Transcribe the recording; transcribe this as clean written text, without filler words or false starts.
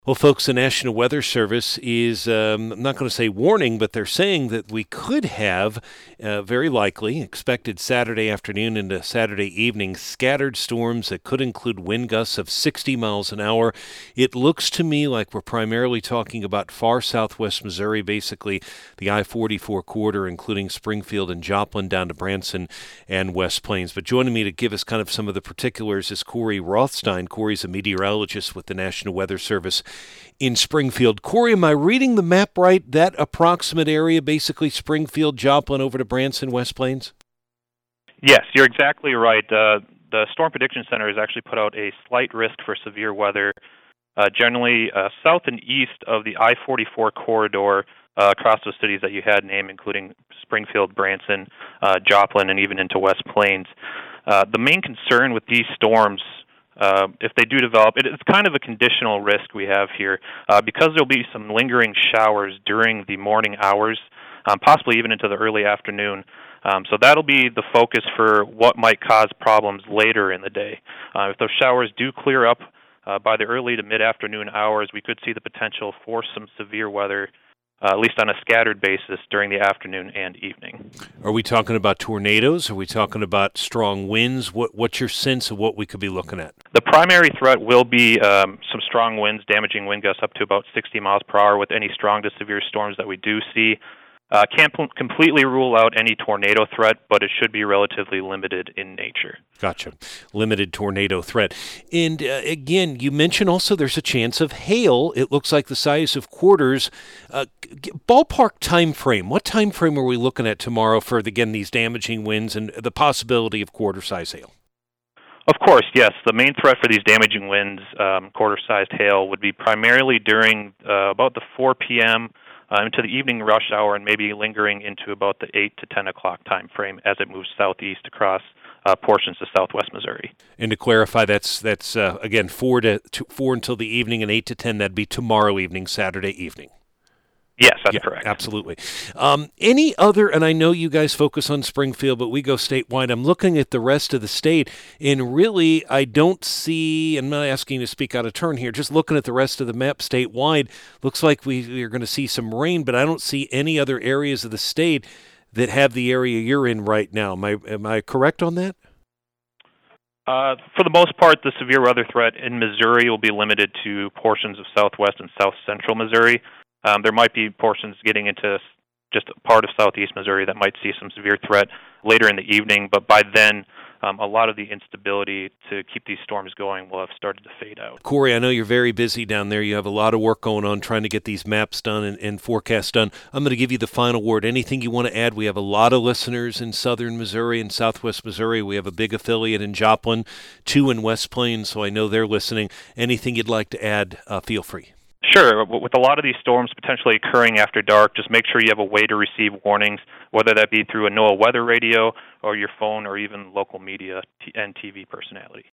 Well, folks, the National Weather Service is, I'm not going to say warning, but they're saying that we could have, very likely, expected Saturday afternoon into Saturday evening, scattered storms that could include wind gusts of 60 miles an hour. It looks to me like we're primarily talking about far southwest Missouri, basically the I-44 corridor, including Springfield and Joplin down to Branson and West Plains. But joining me to give us kind of some of the particulars is Corey Rothstein. Corey's a meteorologist with the National Weather Service in Springfield. Corey, am I reading the map right? That approximate area, basically Springfield, Joplin, over to Branson, West Plains? Yes, you're exactly right. The Storm Prediction Center has actually put out a slight risk for severe weather, generally south and east of the I-44 corridor across those cities that you had named, including Springfield, Branson, Joplin, and even into West Plains. The main concern with these storms, if they do develop, it's kind of a conditional risk we have here, because there'll be some lingering showers during the morning hours, possibly even into the early afternoon. So that'll be the focus for what might cause problems later in the day. If those showers do clear up by the early to mid-afternoon hours, we could see the potential for some severe weather, at least on a scattered basis, during the afternoon and evening. Are we talking about tornadoes? Are we talking about strong winds? What's your sense of what we could be looking at? The primary threat will be some strong winds, damaging wind gusts up to about 60 miles per hour with any strong to severe storms that we do see. Can't completely rule out any tornado threat, but it should be relatively limited in nature. Gotcha. Limited tornado threat. And again, you mentioned also there's a chance of hail. It looks like the size of quarters. Ballpark time frame. What time frame are we looking at tomorrow for, again, these damaging winds and the possibility of quarter-size hail? Of course, yes. The main threat for these damaging winds, quarter-sized hail, would be primarily during about the 4 p.m., into the evening rush hour, and maybe lingering into about the 8 to 10 o'clock time frame as it moves southeast across portions of southwest Missouri. And to clarify, that's again 4 until the evening, and 8 to 10, that'd be tomorrow evening, Saturday evening. Yes, that's correct. Absolutely. Any other, and I know you guys focus on Springfield, but we go statewide. I'm looking at the rest of the state, and really I don't see, and I'm not asking you to speak out of turn here, just looking at the rest of the map statewide, looks like we're going to see some rain, but I don't see any other areas of the state that have the area you're in right now. Am I correct on that? For the most part, the severe weather threat in Missouri will be limited to portions of southwest and south central Missouri. There might be portions getting into just a part of southeast Missouri that might see some severe threat later in the evening, but by then, a lot of the instability to keep these storms going will have started to fade out. Corey, I know you're very busy down there. You have a lot of work going on trying to get these maps done and forecasts done. I'm going to give you the final word. Anything you want to add? We have a lot of listeners in southern Missouri and southwest Missouri. We have a big affiliate in Joplin, 2 in West Plains, so I know they're listening. Anything you'd like to add, feel free. Sure. With a lot of these storms potentially occurring after dark, just make sure you have a way to receive warnings, whether that be through a NOAA weather radio or your phone or even local media and TV personality.